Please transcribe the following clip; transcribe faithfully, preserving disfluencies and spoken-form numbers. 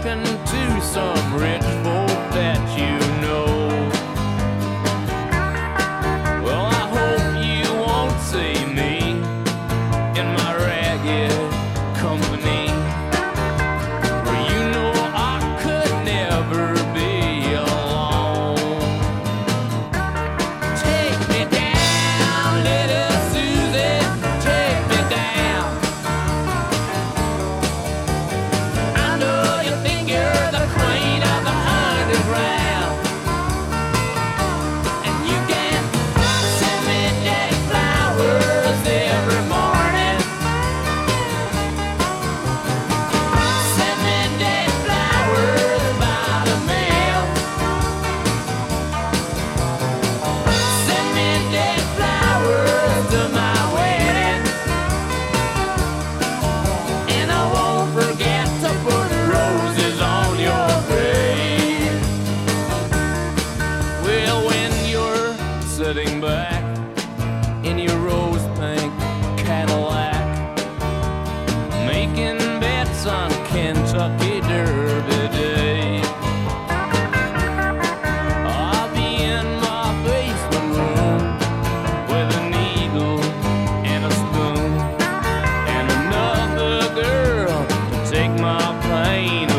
talking to some rich folk that you know. Well, I hope you won't see me in my ragged company, where you know I could never be alone. Take me down, little Susie, take me down. I know you think you're the queen of the underground, and you can send me dead flowers every morning. Send me dead flowers by the mail. Send me dead flowers to my wedding, and I won't forget to put roses on your grave. Well, when you're sitting back in your rose pink Cadillac, making bets on Kentucky Derby Day, I'll be in my basement room with a needle and a spoon, and another girl to take my pain